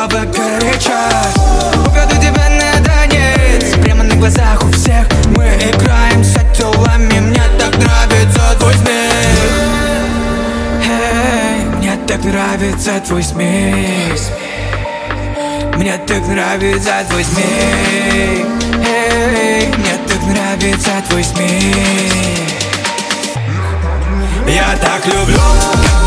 слова кричат. Уведу тебя на танец, прямо на глазах у всех. Мы играем с телами, мне так нравится твой смех. Мне так нравится твой смех. Мне так нравится твой смех. Мне так нравится твой смех. Я так люблю,